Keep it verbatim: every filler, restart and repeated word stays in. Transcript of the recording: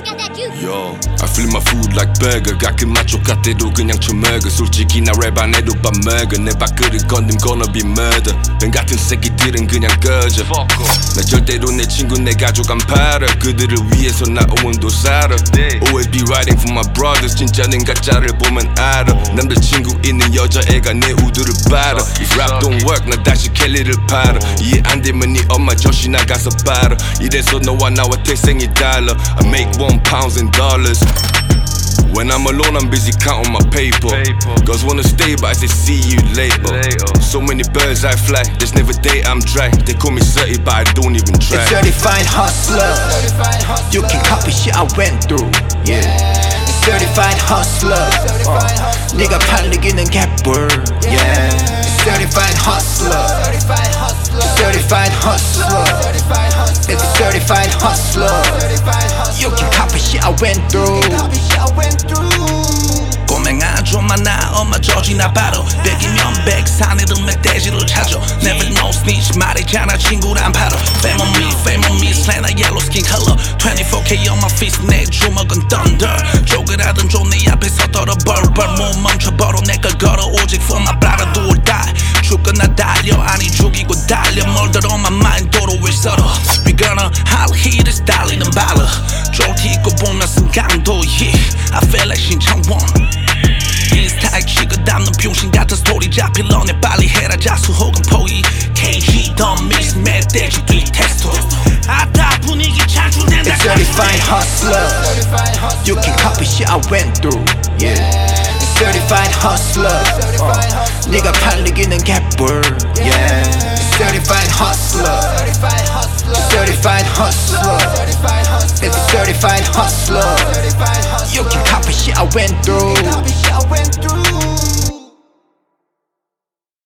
Yo, I flip my food like burger. 가끔 맛족 같아도 그냥 처먹어. 솔직히 나 랩 안 해도 밥 먹어. 내 밥그릇 건든 gonna be murder. 뱀 같은 새끼들은 그냥 꺼져. 나 절대로 내 친구 내 가족 안 팔아. 그들을 위해서 나 오늘도 살아. Always be writing for my brothers. 진짜는 가짜를 보면 알아. 남들 친구 있는 여자애가 내 우두를 빨아. If rap don't work 나 다시 켈리를 팔아. 이해 안 되면 네 엄마 조시 나가서 빨아. 이래서 너와 나와 태생이 달라. I make one pounds and dollars. When I'm alone, I'm busy counting my paper. Girls wanna stay, but I say see you later. So many birds I fly, there's never day I'm dry. They call me dirty, but I don't even try. It's certified hustler. You can copy shit I went through. Yeah. It's certified hustler. Uh, 네가 팔리기는 개뿔. Yeah. It's certified hustler. Certified hustler. It's a certified hustler. You can copy shit I went through. 꼬맹아 좀 많아 엄마 조지나 바로 백이면 백 산이든 멧돼지를 찾아 Never no snitch 말이잖아 친구란 바로 Fame on me, fame on me 슬래나 yellow skin color twenty-four K on my fist 내 주먹은 thunder 쪼그라든 좀네 앞에서 떨어 벌벌 못 멈춰버려 내걸 걸어 오직 for my brother do or die 죽거나 달려 아니 죽이고 달려 멀더러 my mind 도로 왜 썰어 We gonna holler hitters 달리는 발로 쫄티 입고 보면 승강도 yeah I feel like 신창원 인스타에 키가 담는 병신 같은 스토리 잡힐 너네 빨리 해라 자수 혹은 포기 케이지 더 미스 멧돼지 뒤 텍스트 아따 분위기 창출된다 It's certified hustler. You can copy shit I went through. Yeah. It's certified hustler. Uh, 네가 팔리기는 개뿔. Yeah. It's certified hustler. Certified hustler. It's a certified hustler. You can copy shit I went through.